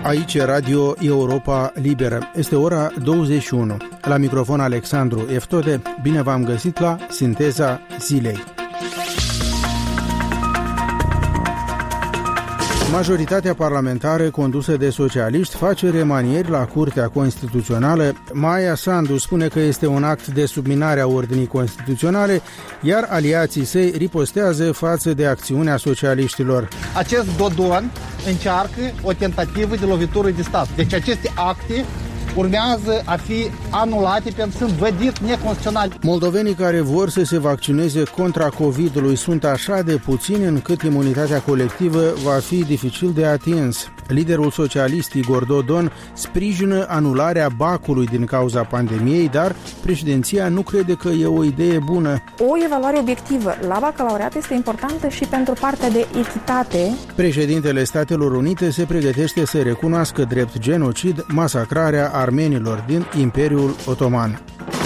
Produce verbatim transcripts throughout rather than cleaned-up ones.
Aici e Radio Europa Liberă. Este ora douăzeci și unu. La microfon Alexandru Eftode. Bine v-am găsit la Sinteza Zilei. Majoritatea parlamentară condusă de socialiști face remanieri la Curtea Constituțională. Maia Sandu spune că este un act de subminare a ordinii constituționale, iar aliații săi ripostează față de acțiunea socialiștilor. Acest Dodon încearcă o tentativă de lovitură de stat. Deci aceste acte urmează a fi anulate pentru că sunt vădit neconstituțional. Moldovenii care vor să se vaccineze contra COVID-ului sunt așa de puțini încât imunitatea colectivă va fi dificil de atins. Liderul socialist Igor Dodon sprijină anularea bacului din cauza pandemiei, dar președinția nu crede că e o idee bună. O evaluare obiectivă la bacalaureat este importantă și pentru partea de echitate. Președintele Statelor Unite se pregătește să recunoască drept genocid masacrarea armenilor din Imperiul Otoman.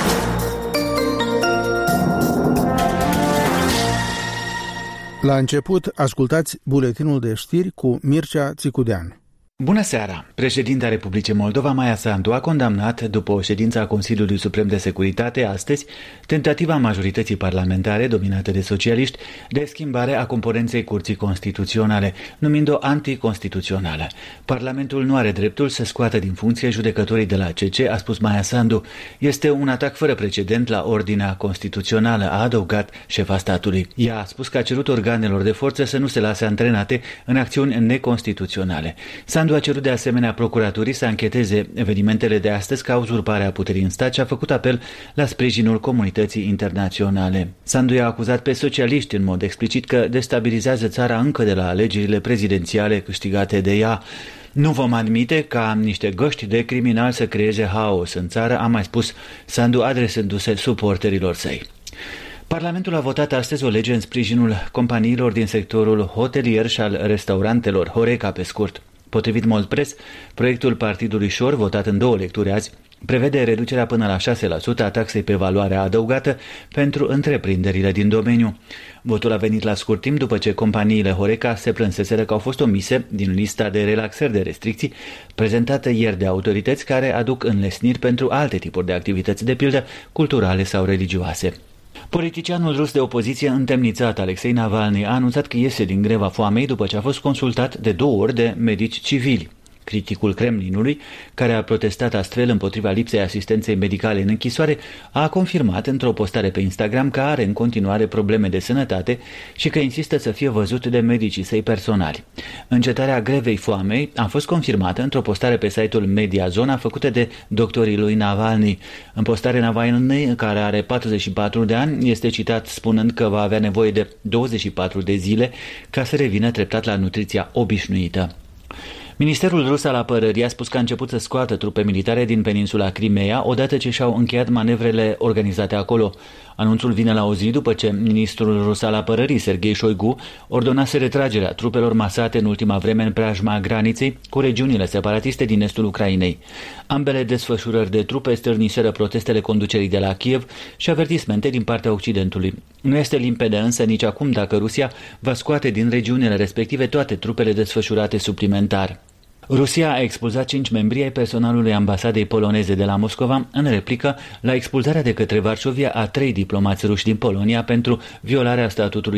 La început, ascultați buletinul de știri cu Mircea Țicudean. Bună seara! Președinta Republicii Moldova, Maia Sandu, a condamnat, după o ședință a Consiliului Suprem de Securitate astăzi, tentativa majorității parlamentare, dominată de socialiști, de schimbare a componenței Curții Constituționale, numind-o anticonstituțională. Parlamentul nu are dreptul să scoată din funcție judecătorii de la C C, a spus Maia Sandu. Este un atac fără precedent la ordinea constituțională, a adăugat șefa statului. Ea a spus că a cerut organelor de forță să nu se lase antrenate în acțiuni neconstituționale. Sandu a cerut de asemenea procuraturii să ancheteze evenimentele de astăzi ca uzurparea puterii în stat și a făcut apel la sprijinul comunității internaționale. Sandu i-a acuzat pe socialiști în mod explicit că destabilizează țara încă de la alegerile prezidențiale câștigate de ea. Nu vom admite ca niște găști de criminali să creeze haos în țară, a mai spus Sandu adresându-se suporterilor săi. Parlamentul a votat astăzi o lege în sprijinul companiilor din sectorul hotelier și al restaurantelor, Horeca pe scurt. Potrivit Moldpress, proiectul Partidului Șor, votat în două lecturi azi, prevede reducerea până la șase la sută a taxei pe valoarea adăugată pentru întreprinderile din domeniu. Votul a venit la scurt timp după ce companiile Horeca se plânseseră că au fost omise din lista de relaxări de restricții prezentată ieri de autorități care aduc înlesniri pentru alte tipuri de activități, de pildă culturale sau religioase. Politicianul rus de opoziție întemnițat Alexei Navalny a anunțat că iese din greva foamei după ce a fost consultat de două ori de medici civili. Criticul Kremlinului, care a protestat astfel împotriva lipsei asistenței medicale în închisoare, a confirmat într-o postare pe Instagram că are în continuare probleme de sănătate și că insistă să fie văzut de medicii săi personali. Încetarea grevei foamei a fost confirmată într-o postare pe site-ul Mediazona făcută de doctorii lui Navalny. În postare, Navalny, care are patruzeci și patru de ani, este citat spunând că va avea nevoie de douăzeci și patru de zile ca să revină treptat la nutriția obișnuită. Ministerul rus al apărării a spus că a început să scoată trupe militare din peninsula Crimea odată ce și-au încheiat manevrele organizate acolo. Anunțul vine la o zi după ce ministrul rus al apărării, Sergei Shoigu, ordonase retragerea trupelor masate în ultima vreme în preajma graniței cu regiunile separatiste din estul Ucrainei. Ambele desfășurări de trupe stârniseră protestele conducerii de la Kiev și avertismente din partea Occidentului. Nu este limpede însă nici acum dacă Rusia va scoate din regiunile respective toate trupele desfășurate suplimentar. Rusia a expulzat cinci membri ai personalului ambasadei poloneze de la Moscova în replică la expulzarea de către Varșovia a trei diplomați ruși din Polonia pentru violarea statutului